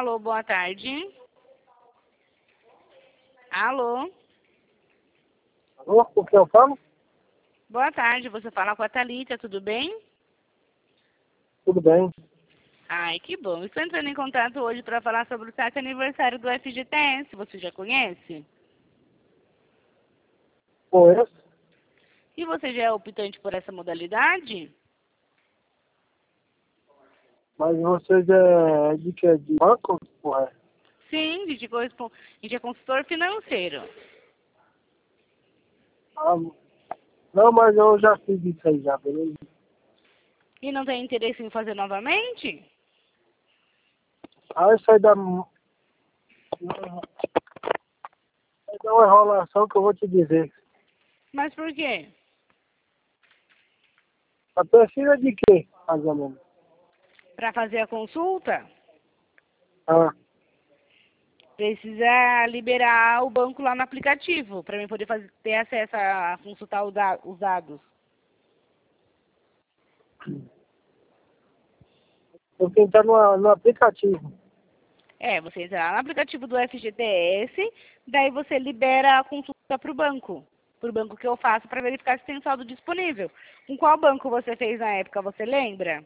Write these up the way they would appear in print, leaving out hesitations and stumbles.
Alô, boa tarde. Alô? Alô, com quem eu falo? Boa tarde, você fala com a Thalita, tudo bem? Tudo bem. Ai, que bom. Estou entrando em contato hoje para falar sobre o 7º aniversário do FGTS. Você já conhece? Conheço, E você já é optante por essa modalidade? mas vocês é de que? De banco? Ué. Sim, a gente é consultor financeiro. Ah, não, mas eu já fiz isso aí já, beleza? E não tem interesse em fazer novamente? Ah, isso aí dá uma enrolação que eu vou te dizer. Mas por quê? A precisa de quê, mais ou menos? Para fazer a consulta, Ah, precisa liberar o banco lá no aplicativo, para mim poder ter acesso a consultar os dados. eu tenho que entrar no aplicativo. Você entra lá no aplicativo do FGTS, daí você libera a consulta para o banco. Para o banco que eu faço para verificar se tem saldo disponível. Com qual banco você fez na época, você lembra?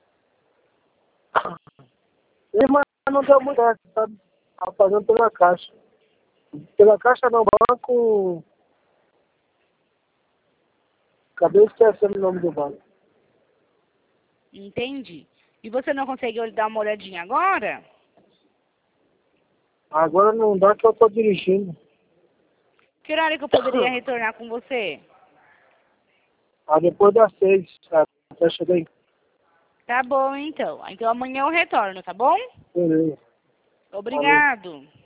Mas não deu muito certo, sabe? Estava fazendo pela Caixa. Pela Caixa não, banco... Acabei esquecendo o nome do banco. Entendi. E você não consegue dar uma olhadinha agora? Agora não dá que eu tô dirigindo. Que horário que eu poderia retornar com você? Ah, depois das 6, até chegar em Tá bom, então. Então amanhã eu retorno, tá bom? beleza. Falou. Obrigado.